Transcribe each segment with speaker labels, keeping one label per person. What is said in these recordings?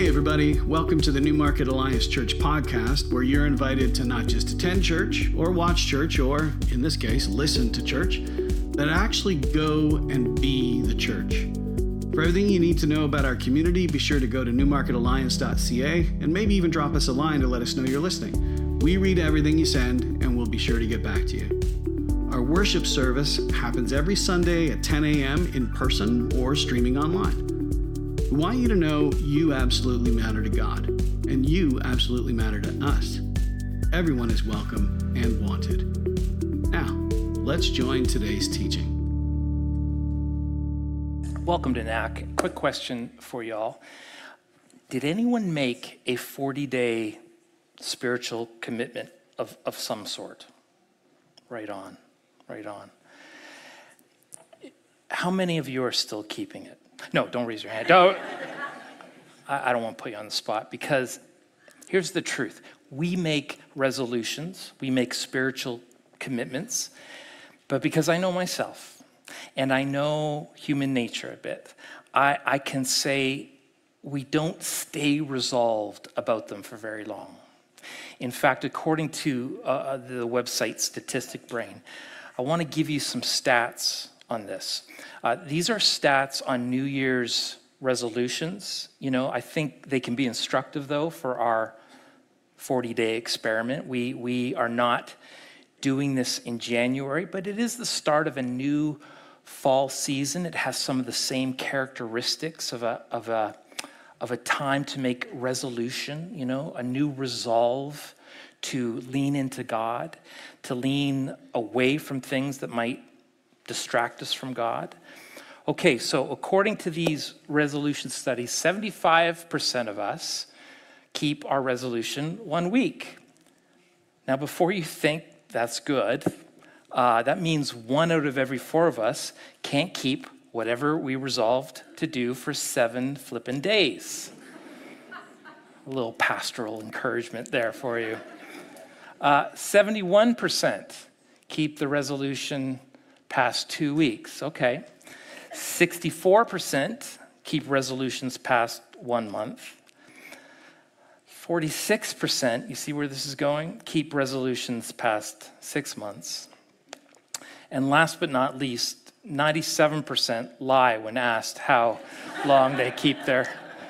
Speaker 1: Hey everybody, welcome to the Newmarket Alliance Church podcast, where you're invited to not just attend church or watch church or, in this case, listen to church, but actually go and be the church. For everything you need to know about our community, be sure to go to newmarketalliance.ca and maybe even drop us a line to let us know you're listening. We read everything you send and we'll be sure to get back to you. Our worship service happens every Sunday at 10 a.m. in person or streaming online. We want you to know you absolutely matter to God, and you absolutely matter to us. Everyone is welcome and wanted. Now, let's join today's teaching.
Speaker 2: Welcome to NAC. Quick question for y'all. Did anyone make a 40-day spiritual commitment of some sort? Right on. How many of you are still keeping it? No, don't raise your hand. I don't want to put you on the spot, because here's the truth. We make resolutions, we make spiritual commitments, but because I know myself and I know human nature a bit, I can say we don't stay resolved about them for very long. In fact, according to the website Statistic Brain, I want to give you some stats on this. These are stats on New Year's resolutions. I think they can be instructive, though, for our 40-day experiment. We are not doing this in January, but it is the start of a new fall season. It has some of the same characteristics of a time to make resolution, a new resolve to lean into God, to lean away from things that might distract us from God. Okay, so according to these resolution studies, 75% of us keep our resolution 1 week. Now, before you think that's good, that means 1 out of every 4 of us can't keep whatever we resolved to do for 7 flippin' days. A little pastoral encouragement there for you. 71% keep the resolution past 2 weeks. Okay. 64% keep resolutions past 1 month. 46%, you see where this is going, keep resolutions past 6 months. And last but not least, 97% lie when asked how long they keep their...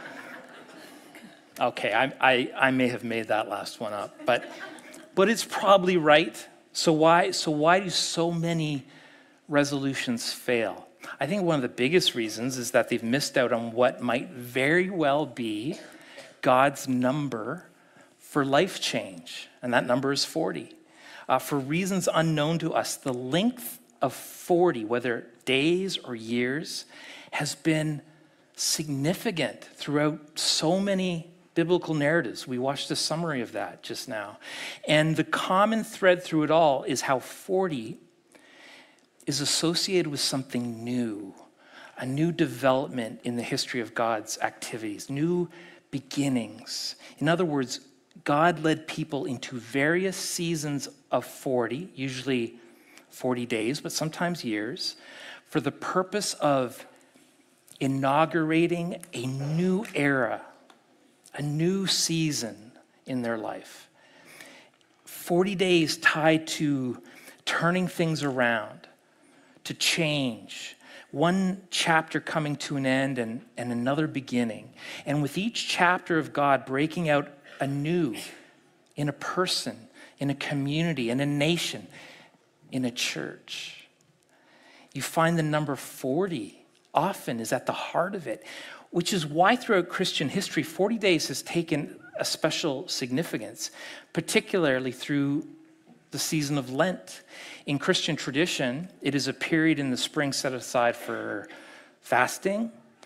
Speaker 2: Okay, I may have made that last one up, but it's probably right. So why do so many resolutions fail? I think one of the biggest reasons is that they've missed out on what might very well be God's number for life change, and that number is 40. For reasons unknown to us, the length of 40, whether days or years, has been significant throughout so many biblical narratives. We watched a summary of that just now. And the common thread through it all is how 40 is associated with something new, a new development in the history of God's activities, new beginnings. In other words, God led people into various seasons of 40, usually 40 days, but sometimes years, for the purpose of inaugurating a new era, a new season in their life. 40 days tied to turning things around, to change, one chapter coming to an end and another beginning. And with each chapter of God breaking out anew in a person, in a community, in a nation, in a church. You find the number 40 often is at the heart of it, which is why throughout Christian history, 40 days has taken a special significance, particularly through the season of Lent. In Christian tradition, it is a period in the spring set aside for fasting,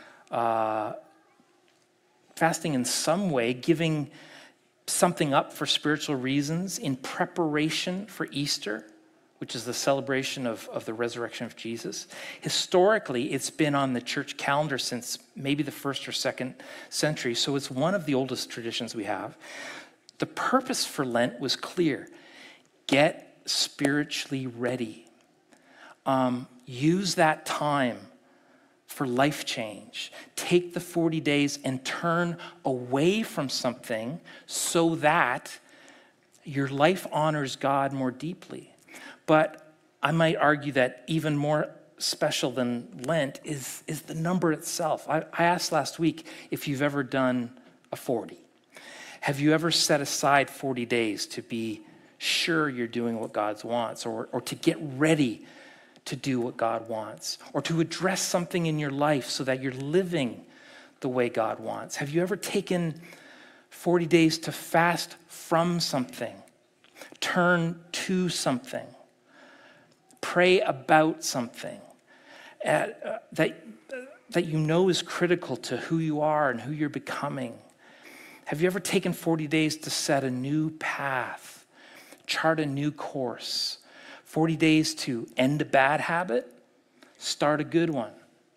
Speaker 2: fasting in some way, giving something up for spiritual reasons in preparation for Easter, which is the celebration of the resurrection of Jesus. Historically, it's been on the church calendar since maybe the 1st or 2nd century, so it's one of the oldest traditions we have. The purpose for Lent was clear. Get spiritually ready. Use that time for life change. Take the 40 days and turn away from something so that your life honors God more deeply. But I might argue that even more special than Lent is the number itself. I asked last week if you've ever done a 40. Have you ever set aside 40 days to be sure you're doing what God wants, or to get ready to do what God wants, or to address something in your life so that you're living the way God wants? Have you ever taken 40 days to fast from something, turn to something, pray about something that you know is critical to who you are and who you're becoming? Have you ever taken 40 days to set a new path, chart a new course? 40 days to end a bad habit, start a good one.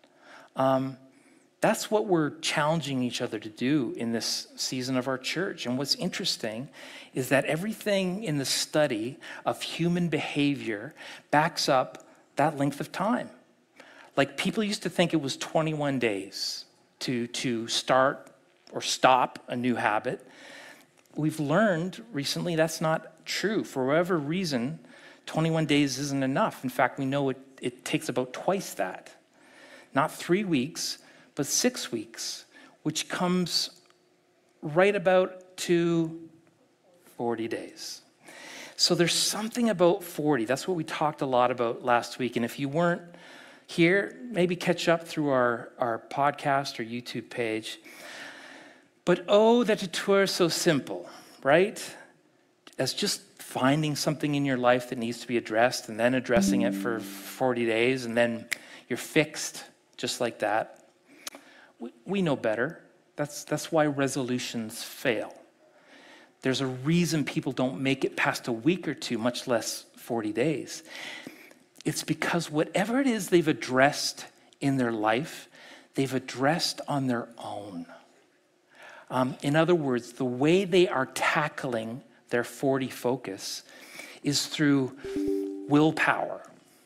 Speaker 2: That's what we're challenging each other to do in this season of our church. And what's interesting is that everything in the study of human behavior backs up that length of time. Like, people used to think it was 21 days to start or stop a new habit. We've learned recently that's not true. For whatever reason, 21 days isn't enough. In fact, we know it takes about twice that. Not 3 weeks, but 6 weeks, which comes right about to 40 days. So there's something about 40. That's what we talked a lot about last week. And if you weren't here, maybe catch up through our podcast or YouTube page. But oh, that it were so simple, right? As just finding something in your life that needs to be addressed and then addressing it for 40 days and then you're fixed just like that. We know better. That's why resolutions fail. There's a reason people don't make it past a week or two, much less 40 days. It's because whatever it is they've addressed in their life, they've addressed on their own. In other words, the way they are tackling their 40 focus is through willpower.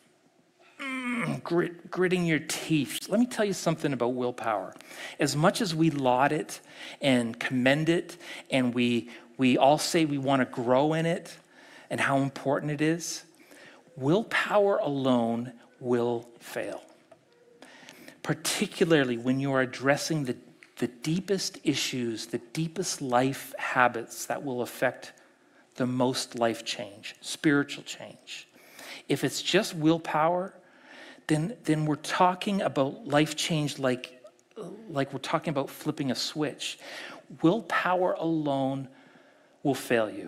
Speaker 2: Gritting your teeth. Let me tell you something about willpower. As much as we laud it and commend it, and we all say we want to grow in it and how important it is, willpower alone will fail. Particularly when you are addressing the deepest issues, the deepest life habits that will affect the most life change, spiritual change. If it's just willpower, then we're talking about life change like we're talking about flipping a switch. Willpower alone will fail you.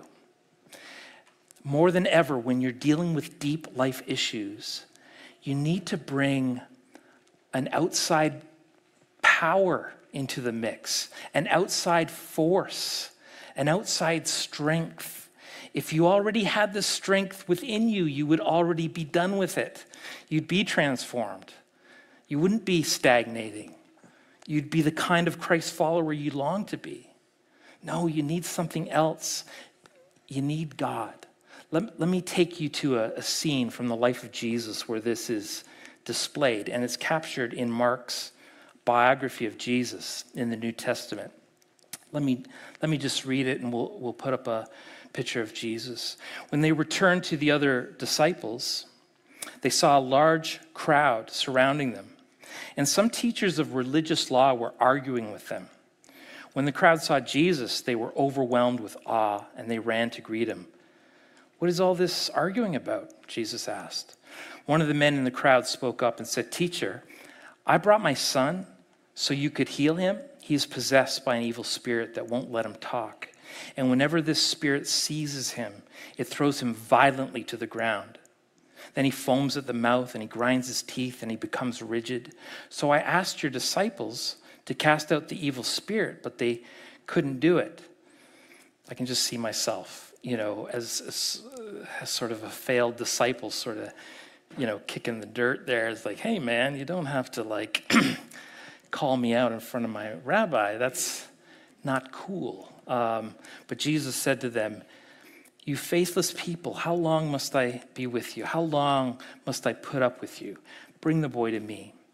Speaker 2: More than ever, when you're dealing with deep life issues, you need to bring an outside power into the mix, an outside force, an outside strength. If you already had the strength within you, you would already be done with it. You'd be transformed. You wouldn't be stagnating. You'd be the kind of Christ follower you long to be. No, you need something else. You need God. Let me take you to a scene from the life of Jesus where this is displayed, and it's captured in Mark's biography of Jesus in the New Testament. Let me just read it, and we'll put up a picture of Jesus. When they returned to the other disciples, they saw a large crowd surrounding them, and some teachers of religious law were arguing with them. When the crowd saw Jesus, they were overwhelmed with awe, and they ran to greet him. "What is all this arguing about?" Jesus asked. One of the men in the crowd spoke up and said, "Teacher, I brought my son so you could heal him. He is possessed by an evil spirit that won't let him talk. And whenever this spirit seizes him, it throws him violently to the ground. Then he foams at the mouth and he grinds his teeth and he becomes rigid. So I asked your disciples to cast out the evil spirit, but they couldn't do it." I can just see myself, as sort of a failed disciple, sort of, kicking the dirt there. It's like, hey man, you don't have to call me out in front of my rabbi. That's not cool. But Jesus said to them, "You faithless people, how long must I be with you? How long must I put up with you? Bring the boy to me."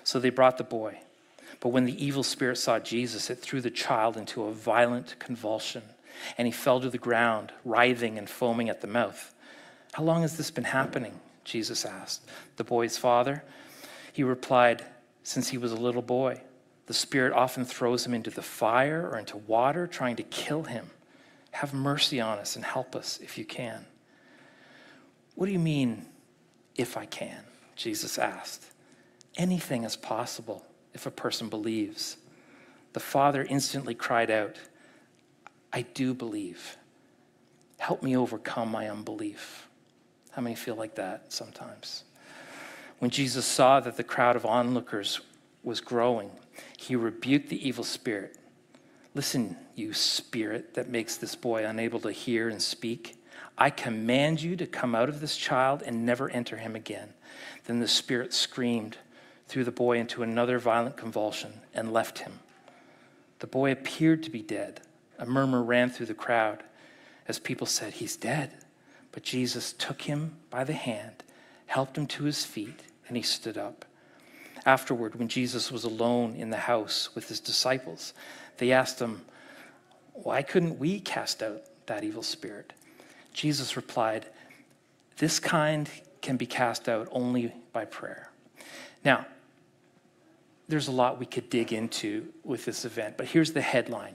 Speaker 2: So they brought the boy. But when the evil spirit saw Jesus, it threw the child into a violent convulsion, and he fell to the ground, writhing and foaming at the mouth. How long has this been happening? Jesus asked. The boy's father, he replied, since he was a little boy. The spirit often throws him into the fire or into water, trying to kill him. Have mercy on us and help us if you can. What do you mean, if I can? Jesus asked. Anything is possible if a person believes. The father instantly cried out, I do believe. Help me overcome my unbelief. How many feel like that sometimes? When Jesus saw that the crowd of onlookers was growing, he rebuked the evil spirit. Listen, you spirit that makes this boy unable to hear and speak. I command you to come out of this child and never enter him again. Then the spirit screamed, threw the boy into another violent convulsion, and left him. The boy appeared to be dead. A murmur ran through the crowd as people said, he's dead. But Jesus took him by the hand, helped him to his feet, and he stood up. Afterward, when Jesus was alone in the house with his disciples, they asked him, why couldn't we cast out that evil spirit? Jesus replied, this kind can be cast out only by prayer. Now, there's a lot we could dig into with this event, but here's the headline.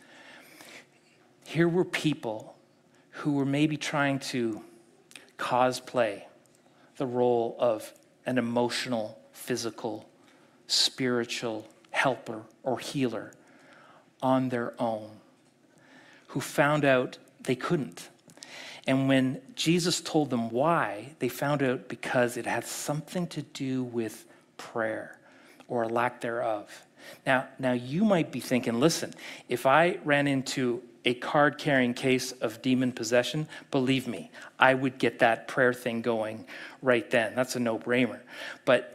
Speaker 2: Here were people who were maybe trying to cosplay the role of an emotional, physical, spiritual helper or healer on their own, who found out they couldn't. And when Jesus told them why, they found out because it had something to do with prayer or a lack thereof. Now you might be thinking, listen, if I ran into a card-carrying case of demon possession, believe me, I would get that prayer thing going right then. That's a no-brainer. But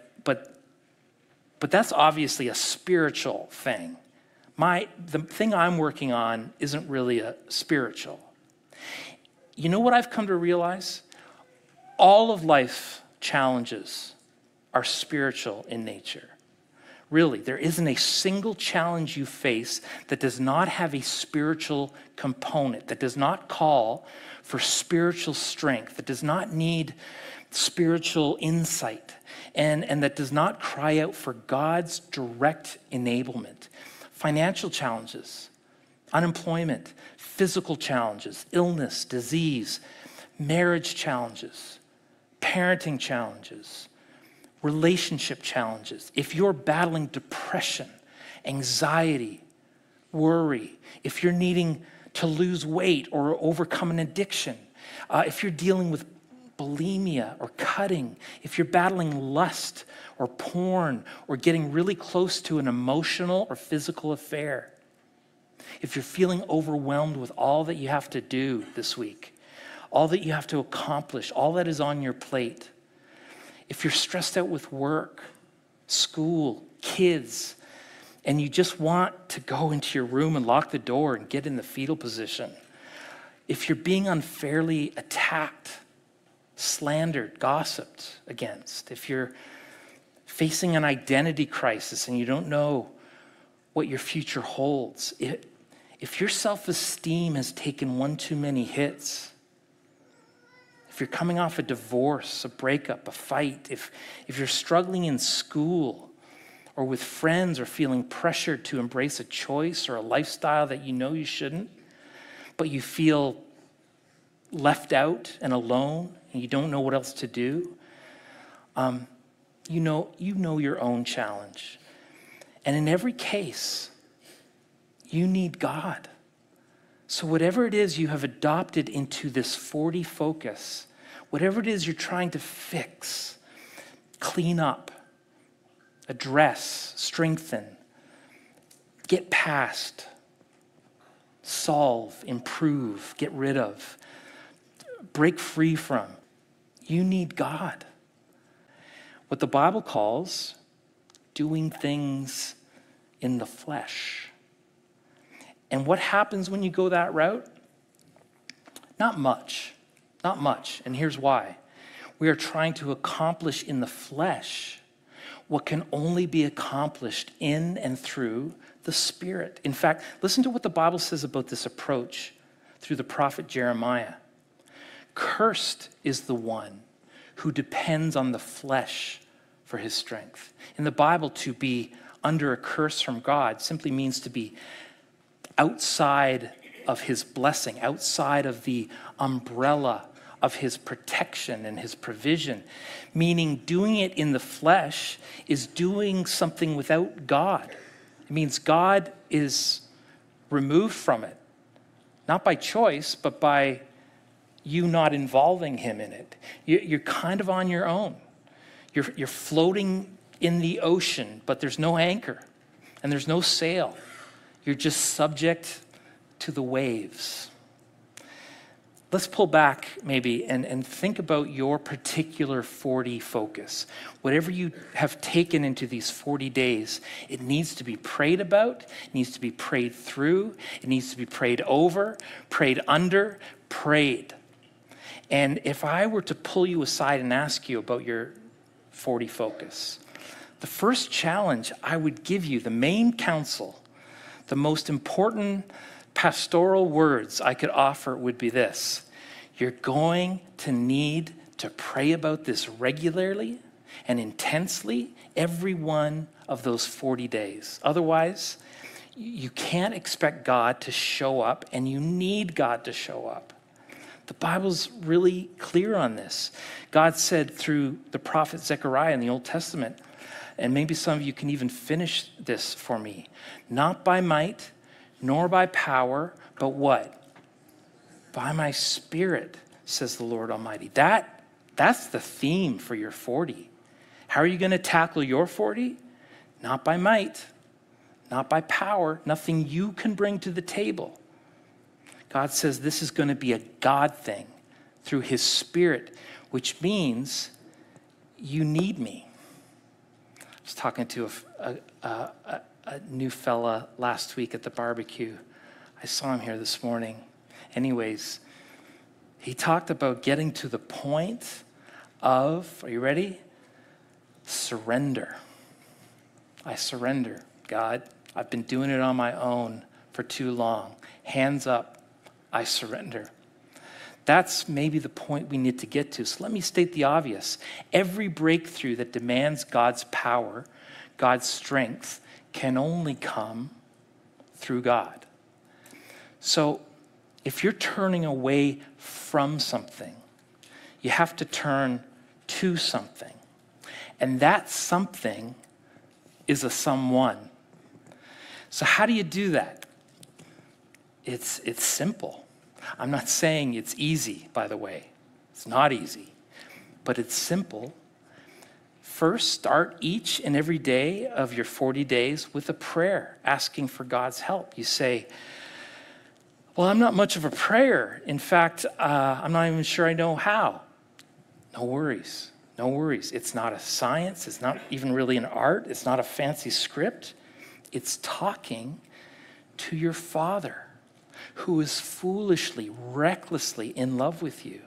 Speaker 2: that's obviously a spiritual thing. The thing I'm working on isn't really a spiritual. You know what I've come to realize? All of life's challenges are spiritual in nature. Really, there isn't a single challenge you face that does not have a spiritual component, that does not call for spiritual strength, that does not need spiritual insight, and that does not cry out for God's direct enablement. Financial challenges, unemployment, physical challenges, illness, disease, marriage challenges, parenting challenges, relationship challenges. If you're battling depression, anxiety, worry, if you're needing to lose weight or overcome an addiction, if you're dealing with bulimia or cutting, if you're battling lust or porn or getting really close to an emotional or physical affair, if you're feeling overwhelmed with all that you have to do this week, all that you have to accomplish, all that is on your plate, if you're stressed out with work, school, kids, and you just want to go into your room and lock the door and get in the fetal position, if you're being unfairly attacked, slandered, gossiped against, if you're facing an identity crisis and you don't know what your future holds, if your self-esteem has taken one too many hits, if you're coming off a divorce, a breakup, a fight, if you're struggling in school or with friends or feeling pressured to embrace a choice or a lifestyle that you know you shouldn't, but you feel left out and alone and you don't know what else to do, you know your own challenge. And in every case, you need God. So whatever it is you have adopted into this 40 focus, whatever it is you're trying to fix, clean up, address, strengthen, get past, solve, improve, get rid of, break free from, you need God. What the Bible calls doing things in the flesh. And what happens when you go that route? Not much. And here's why. We are trying to accomplish in the flesh what can only be accomplished in and through the Spirit. In fact, listen to what the Bible says about this approach through the prophet Jeremiah. Cursed is the one who depends on the flesh for his strength. In the Bible, to be under a curse from God simply means to be outside of his blessing, outside of the umbrella of his protection and his provision, meaning doing it in the flesh is doing something without God. It means God is removed from it, not by choice, but by you not involving him in it. You're kind of on your own. You're floating in the ocean, but there's no anchor and there's no sail. You're just subject to the waves. Let's pull back maybe and think about your particular 40 focus. Whatever you have taken into these 40 days, it needs to be prayed about, it needs to be prayed through, it needs to be prayed over, prayed under, prayed. And if I were to pull you aside and ask you about your 40 focus, the first challenge I would give you, the main counsel, the most important pastoral words I could offer would be this: you're going to need to pray about this regularly and intensely every one of those 40 days. Otherwise, you can't expect God to show up, and you need God to show up. The Bible's really clear on this. God said through the prophet Zechariah in the Old Testament, and maybe some of you can even finish this for me, not by might, nor by power, but what? By my Spirit, says the Lord Almighty. That's the theme for your 40. How are you going to tackle your 40? Not by might, not by power, nothing you can bring to the table. God says this is going to be a God thing through his Spirit, which means you need me. I was talking to a new fella last week at the barbecue. I saw him here this morning. Anyways, he talked about getting to the point of, are you ready? Surrender. I surrender. God, I've been doing it on my own for too long. Hands up. I surrender. That's maybe the point we need to get to. So let me state the obvious. Every breakthrough that demands God's power, God's strength, can only come through God. So if you're turning away from something, you have to turn to something. And that something is a someone. So how do you do that? It's simple. I'm not saying it's easy, by the way. It's not easy, but it's simple. First, start each and every day of your 40 days with a prayer, asking for God's help. You say, well, I'm not much of a prayer. In fact, I'm not even sure I know how. No worries. No worries. It's not a science. It's not even really an art. It's not a fancy script. It's talking to your Father, who is foolishly, recklessly in love with you.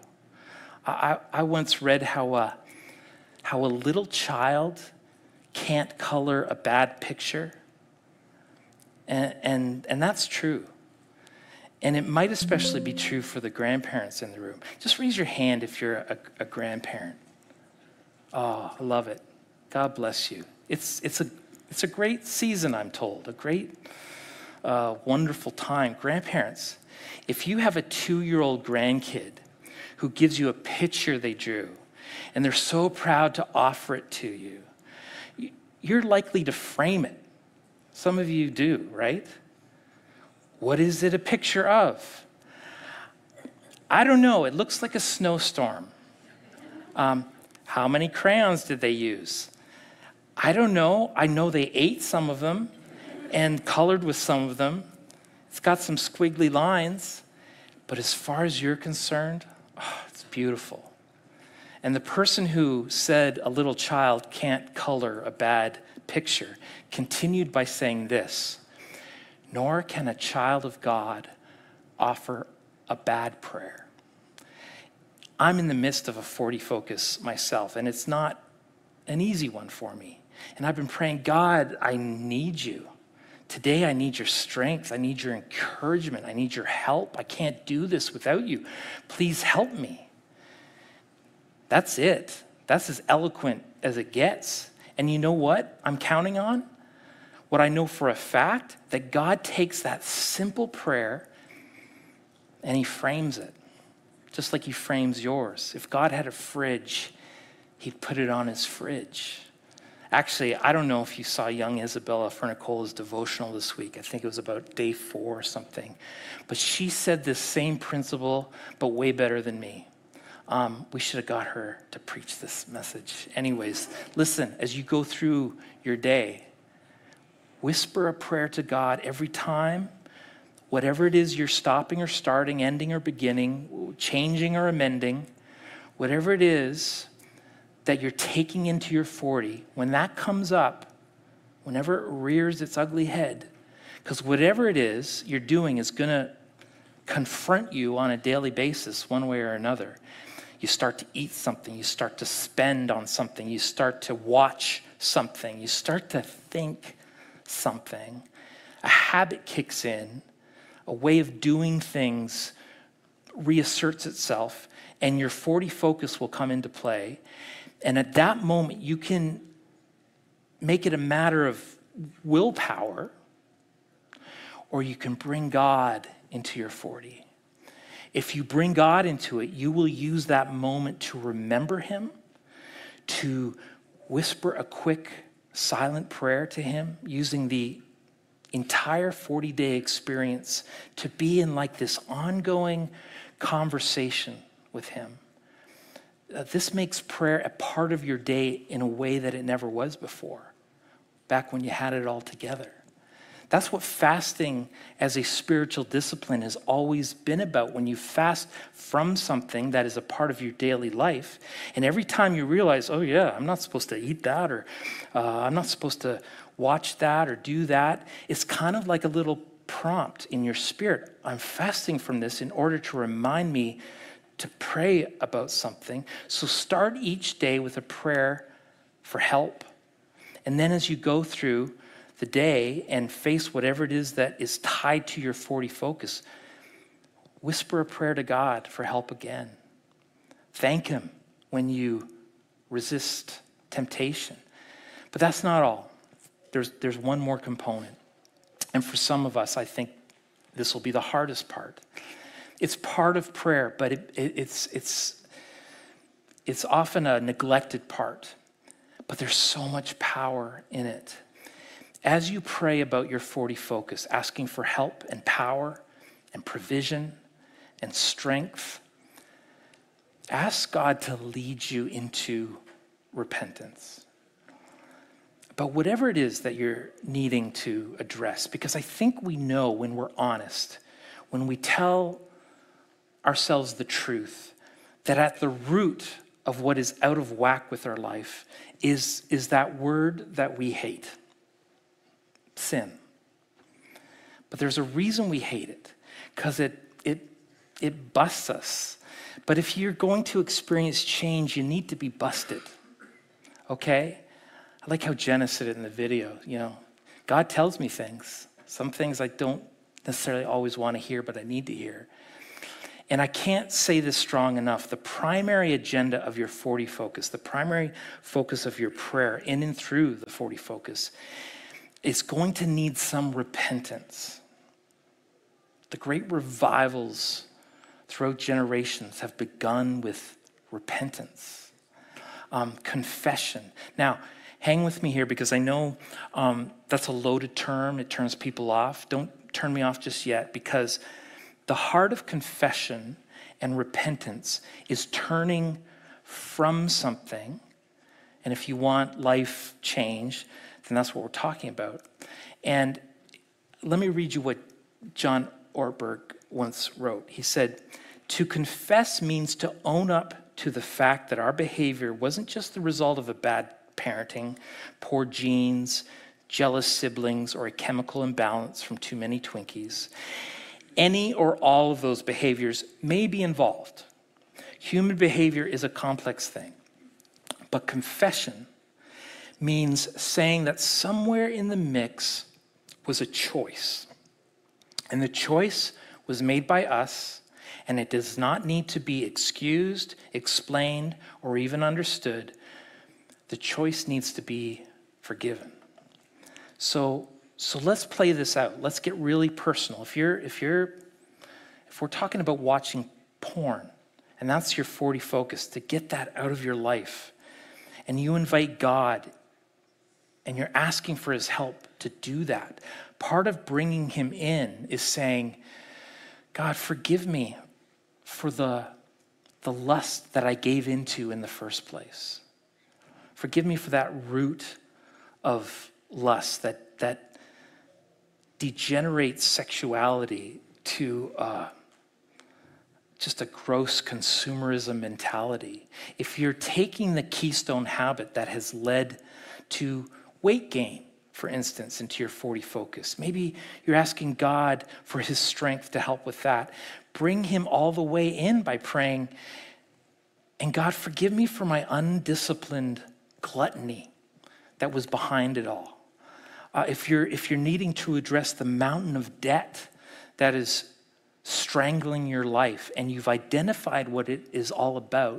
Speaker 2: I once read how a little child can't color a bad picture. And that's true. And it might especially be true for the grandparents in the room. Just raise your hand if you're a grandparent. Oh, I love it. God bless you. It's a great season, I'm told, a great wonderful time. Grandparents, if you have a 2-year-old grandkid who gives you a picture they drew, and they're so proud to offer it to you, you're likely to frame it. Some of you do, right? What is it a picture of? I don't know. It looks like a snowstorm. How many crayons did they use? I don't know. I know they ate some of them and colored with some of them. It's got some squiggly lines, but as far as you're concerned, it's beautiful. And the person who said a little child can't color a bad picture continued by saying this: nor can a child of God offer a bad prayer. I'm in the midst of a 40 focus myself, and it's not an easy one for me. And I've been praying, God, I need you. Today I need your strength. I need your encouragement. I need your help. I can't do this without you. Please help me. That's it. That's as eloquent as it gets. And you know what I'm counting on? What I know for a fact, that God takes that simple prayer and he frames it, just like he frames yours. If God had a fridge, he'd put it on his fridge. Actually, I don't know if you saw young Isabella Fernicola's devotional this week. I think it was about day 4 or something. But she said this same principle, but way better than me. We should have got her to preach this message. Anyways, listen, as you go through your day, whisper a prayer to God every time. Whatever it is you're stopping or starting, ending or beginning, changing or amending, whatever it is that you're taking into your 40, when that comes up, whenever it rears its ugly head, because whatever it is you're doing is going to confront you on a daily basis, one way or another. You start to eat something, you start to spend on something, you start to watch something, you start to think something. A habit kicks in, a way of doing things reasserts itself, and your 40 focus will come into play. And at that moment, you can make it a matter of willpower, or you can bring God into your 40. If you bring God into it, you will use that moment to remember him, to whisper a quick, silent prayer to him, using the entire 40-day experience to be in like this ongoing conversation with him. This makes prayer a part of your day in a way that it never was before, back when you had it all together. That's what fasting as a spiritual discipline has always been about. When you fast from something that is a part of your daily life, and every time you realize, oh yeah, I'm not supposed to eat that, or I'm not supposed to watch that or do that, it's kind of like a little prompt in your spirit. I'm fasting from this in order to remind me to pray about something. So start each day with a prayer for help. And then as you go through the day and face whatever it is that is tied to your 40 focus, whisper a prayer to God for help again. Thank him when you resist temptation. But that's not all. There's one more component. And for some of us, I think this will be the hardest part. It's part of prayer, but it's often a neglected part. But there's so much power in it. As you pray about your 40 focus, asking for help and power and provision and strength, ask God to lead you into repentance. But whatever it is that you're needing to address, because I think we know when we're honest, when we tell ourselves the truth, that at the root of what is out of whack with our life is that word that we hate, sin. But there's a reason we hate it, because it busts us. But if you're going to experience change, you need to be busted, okay? I like how Jenna said it in the video, God tells me things. Some things I don't necessarily always want to hear, but I need to hear. And I can't say this strong enough. The primary agenda of your 40 focus, the primary focus of your prayer in and through the 40 focus, is going to need some repentance. The great revivals throughout generations have begun with repentance, confession. Now, hang with me here, because I know that's a loaded term. It turns people off. Don't turn me off just yet, because the heart of confession and repentance is turning from something. And if you want life change, then that's what we're talking about. And let me read you what John Ortberg once wrote. He said, "To confess means to own up to the fact that our behavior wasn't just the result of a bad parenting, poor genes, jealous siblings, or a chemical imbalance from too many Twinkies. Any or all of those behaviors may be involved. Human behavior is a complex thing, but confession means saying that somewhere in the mix was a choice. And the choice was made by us, and it does not need to be excused, explained, or even understood. The choice needs to be forgiven. So let's play this out. Let's get really personal. If we're talking about watching porn, and that's your 40 focus, to get that out of your life, and you invite God, and you're asking for his help to do that, part of bringing him in is saying, God, forgive me for the lust that I gave into in the first place. Forgive me for that root of lust that degenerates sexuality to just a gross consumerism mentality. If you're taking the keystone habit that has led to weight gain, for instance, into your 40 focus, maybe you're asking God for his strength to help with that. Bring him all the way in by praying, and God, forgive me for my undisciplined gluttony that was behind it all. If you're needing to address the mountain of debt that is strangling your life, and you've identified what it is all about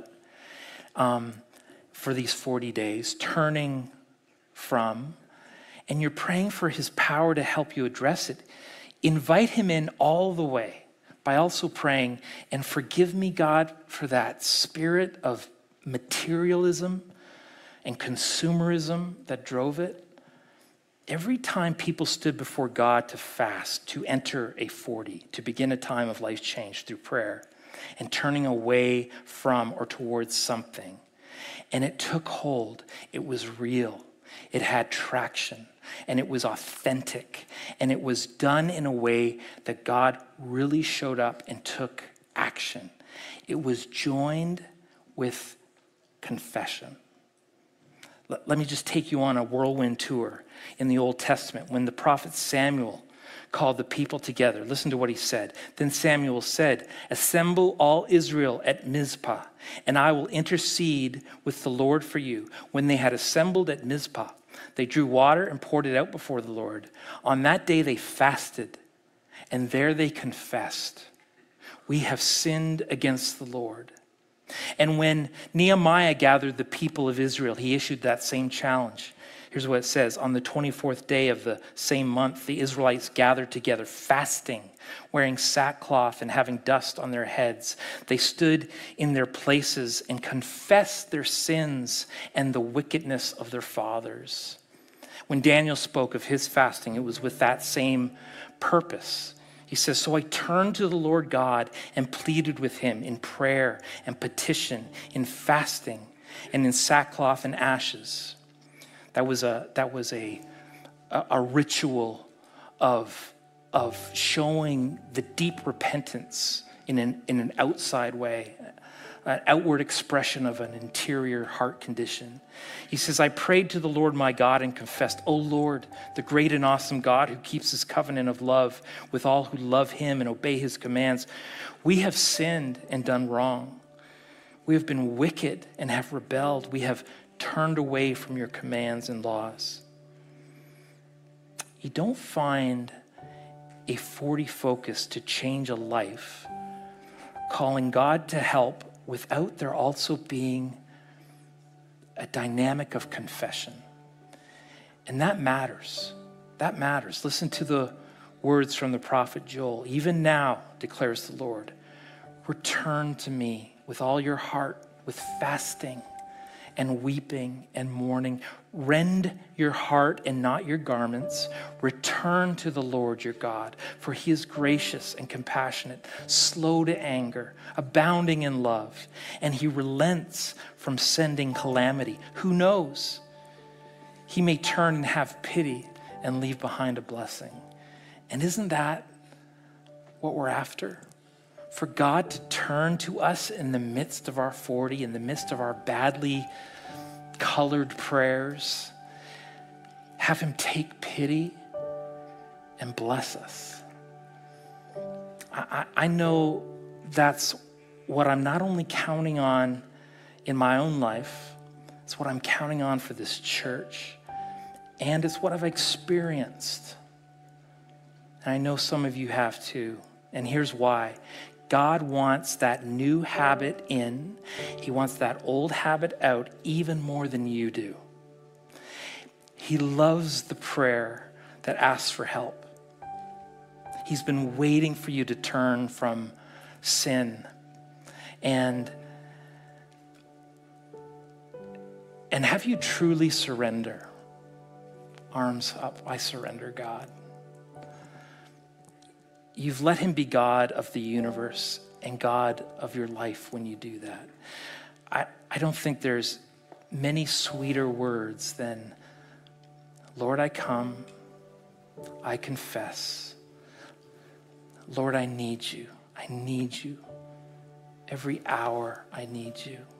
Speaker 2: for these 40 days, turning from, and you're praying for his power to help you address it, invite him in all the way by also praying, and forgive me, God, for that spirit of materialism and consumerism that drove it. Every time people stood before God to fast, to enter a 40, to begin a time of life change through prayer and turning away from or towards something, and it took hold, it was real, it had traction, and it was authentic, and it was done in a way that God really showed up and took action. It was joined with confession. Let me just take you on a whirlwind tour in the Old Testament when the prophet Samuel called the people together. Listen to what he said. Then Samuel said, "Assemble all Israel at Mizpah, and I will intercede with the Lord for you." When they had assembled at Mizpah, they drew water and poured it out before the Lord. On that day they fasted, and there they confessed, "We have sinned against the Lord." And when Nehemiah gathered the people of Israel, he issued that same challenge. Here's what it says. On the 24th day of the same month, the Israelites gathered together, fasting, wearing sackcloth and having dust on their heads. They stood in their places and confessed their sins and the wickedness of their fathers. When Daniel spoke of his fasting, it was with that same purpose. He says, "So I turned to the Lord God and pleaded with him in prayer and petition, in fasting and in sackcloth and ashes." That was a ritual of showing the deep repentance in an outside way, an outward expression of an interior heart condition. He says, "I prayed to the Lord my God and confessed, 'O Lord, the great and awesome God who keeps his covenant of love with all who love him and obey his commands, we have sinned and done wrong. We have been wicked and have rebelled. We have turned away from your commands and laws.'" You don't find a 40 focus to change a life calling God to help without there also being a dynamic of confession. And that matters. That matters. Listen to the words from the prophet Joel. "Even now, declares the Lord, return to me with all your heart, with fasting and weeping and mourning. Rend your heart and not your garments. Return to the Lord your God, for he is gracious and compassionate, slow to anger, abounding in love, and he relents from sending calamity. Who knows? He may turn and have pity and leave behind a blessing." And isn't that what we're after? For God to turn to us in the midst of our 40, in the midst of our badly colored prayers, have him take pity and bless us. I know that's what I'm not only counting on in my own life, It's what I'm counting on for this church. And it's what I've experienced. And I know some of you have too. And here's why. God wants that new habit in. He wants that old habit out even more than you do. He loves the prayer that asks for help. He's been waiting for you to turn from sin. And have you truly surrender? Arms up, I surrender, God. You've let him be God of the universe and God of your life when you do that. I don't think there's many sweeter words than, Lord, I come, I confess. Lord, I need you. I need you. Every hour I need you.